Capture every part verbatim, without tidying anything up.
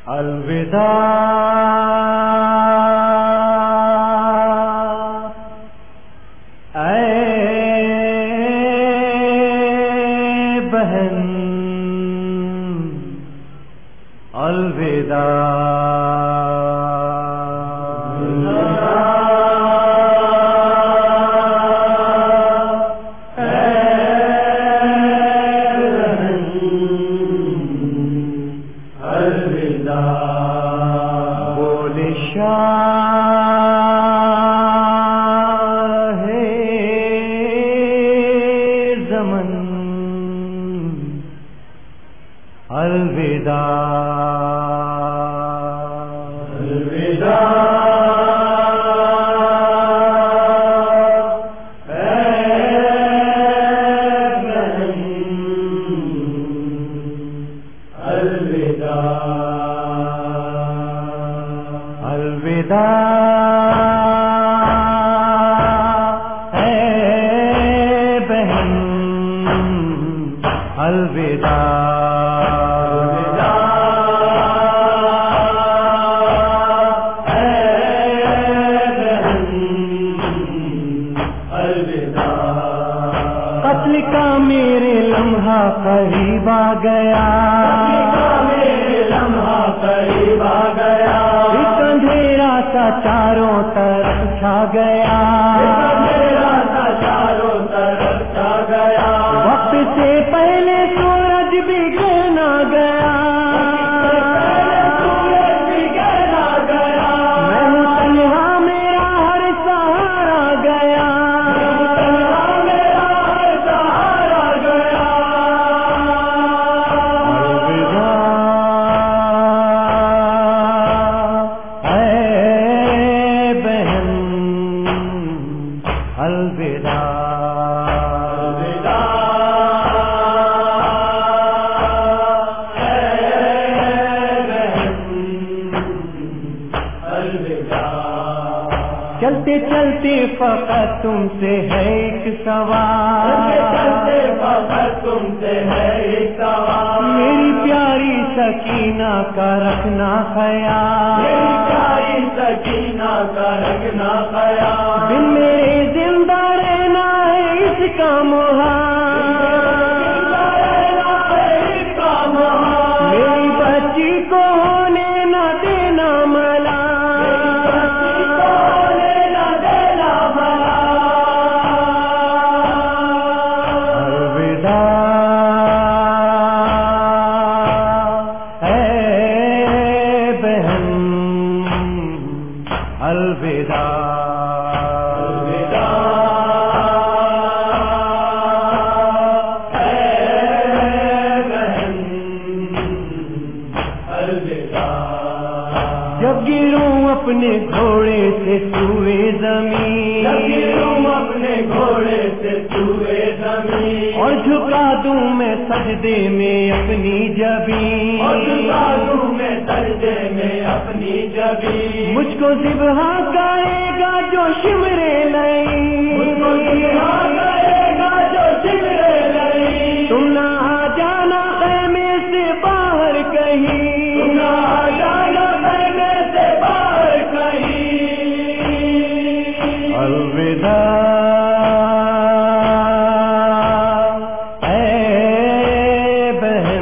الوداع اے بہن الوداع بولے شاہ زمن الوداع الوداع اے بہن الوداع اے بہن الوداع قتل کا میرے لمحہ قریب آ گیا قریب آ گیا ایک اندھیرا سا چاروں طرف چھا گیا اندھیرا سا چاروں طرف چھا گیا وقت سے پہلے سورج بھی گنا گیا سورج بھی گنا گیا میں ہوں تنہا میرا ہر سہارا گیا تنہا میرا ہر سہارا گیا الوداع چلتے چلتے فقط تم سے ہے ایک سوال چلتے فقط تم سے ہے ایک سوال میری پیاری سکینہ کا رکھنا خیال میری پیاری سکینہ کا رکھنا خیال دل میرے زندہ رہنا ہے اس کا محال میری بچی کو ہونے نہ دینا ملا جب گروں اپنے گھوڑے سے سوئے زمین گروں اپنے گھوڑے سے سوئے زمین اور جھکا دوں میں سجدے میں اپنی جبین اور جھکا دوں میں سجدے میں اپنی جبین مجھ کو ذبح کرے گا جو شمرے لئی مجھ کو ذبح کرے گا جو شمرے لئی تم نہ آ جانا خیمے سے باہر کہیں تم نہ آ جانا خیمے سے باہر کہیں الوداع اے بہن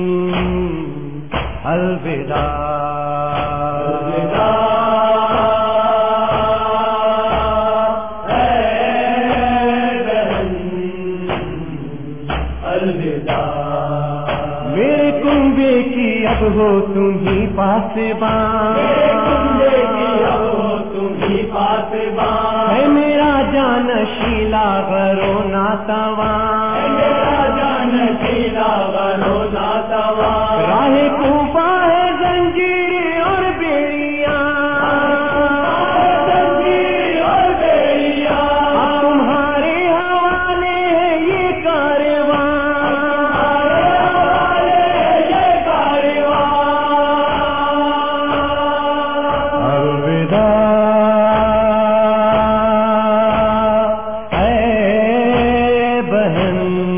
الوداع میرے کنبے کی اب ہو تم ہی پاسبان ہے میرا جان شیلا غرو ناتوان راہ کوفہ ہے زنجیر اور بیڑیاں تمہارے حوالے ہے یہ کارواں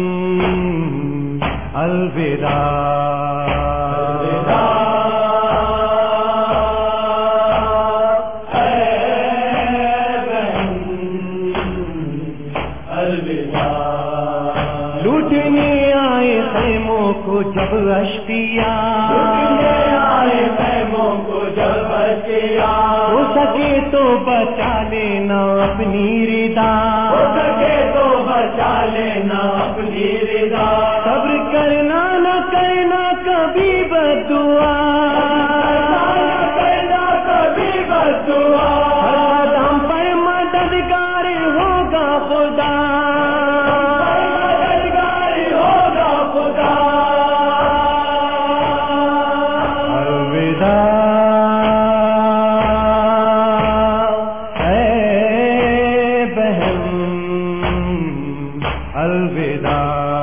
الوداع جب اشتیا آئے خیموں کو جب اشتیا ہو سکے تو بچا لینا اپنی رضا ہو سکے تو بچا لینا اپنی رضا صبر کرنا نہ کرنا کبھی بدعا کرنا کبھی بدعا ہر قدم پر مددگار ہوگا خدا مددگار ہوگا خدا الوداع اے بہن الوداع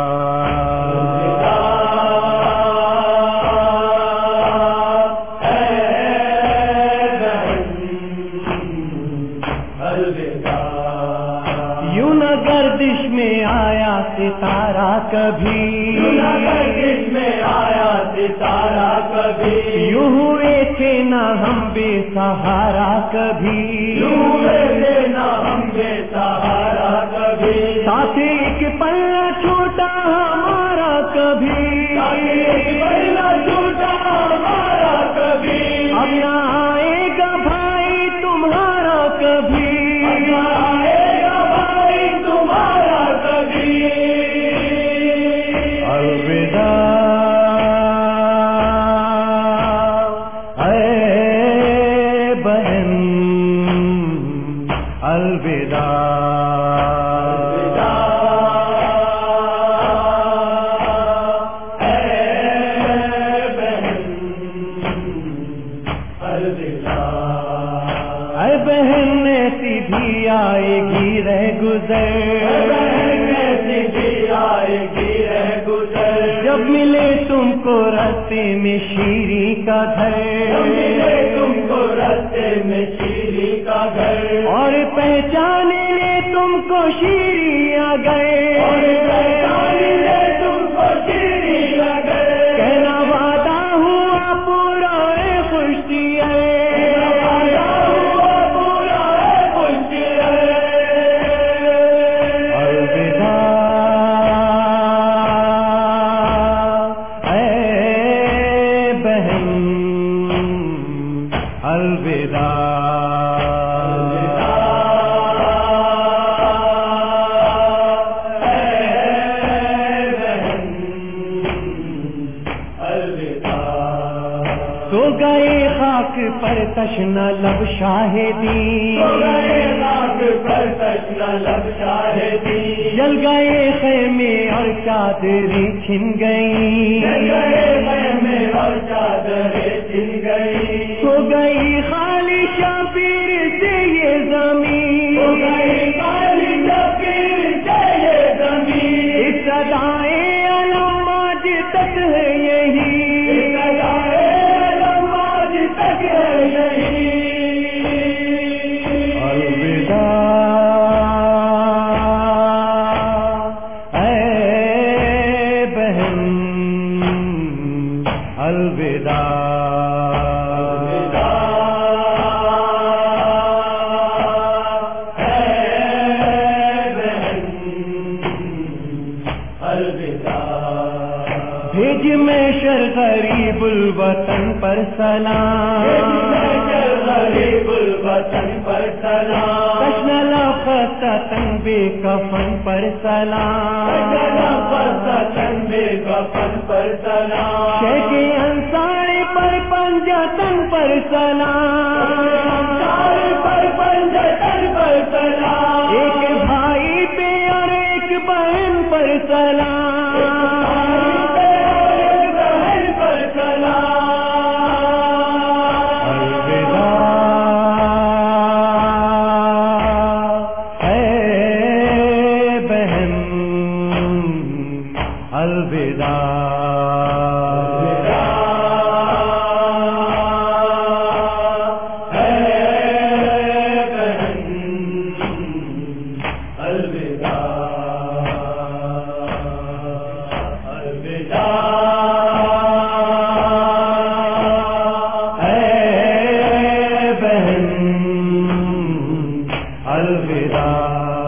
یوں نہ گردش میں آیا ستارہ کبھی گردش میں آیا ستارہ کبھی یوں ہوئے تھے نہ ہم بے سہارا کبھی یوں ہوئے نہ ہم بے سہارا کبھی ساتھ ایک پلہ چھوٹا ہمارا کبھی پہلا چھوٹا ہمارا کبھی اب نہ آئے گا بھائی تمہارا کبھی آئے گا بھائی تمہارا کبھی الوداع اے بہن الوداع اے بہن ایسی بھی آئے گی رہ گزر آئے گی رہ گزر جب ملے تم کو راستے میں شیری کا ملے گھر تم کو راستے میں شیری کا گھر اور پہچانے لے تم کو شیری آ گئے اور پہچانے لے تم کو شیری لگے کہنا وعدہ ہوا پورا اے خوشی ہے الوداع سو گئے خاک پر تشنا لب شاہدی خاک پر تشنا لب شاہدی جل گئے خیمے اور چادریں چھن گئی میں اور چادریں چھن گئی سو گئی خالی شبیر سے یہ زمین ہو گئی خالی شبیر سے یہ زمین اس صدائے علم آج تک ہے یہی تک ہے یہی الوداع اے بہن الوداع بھیج میں شر غریب الوطن پر سلام غریب الوطن پر سلام کشن لفظ تن بے کفن پر سلام بے کفن پر سلام شیخ انصار پر پنجتن پر سلام پر پنجتن پر سلام ایک بھائی پہ اور ایک بہن پر سلام الوداع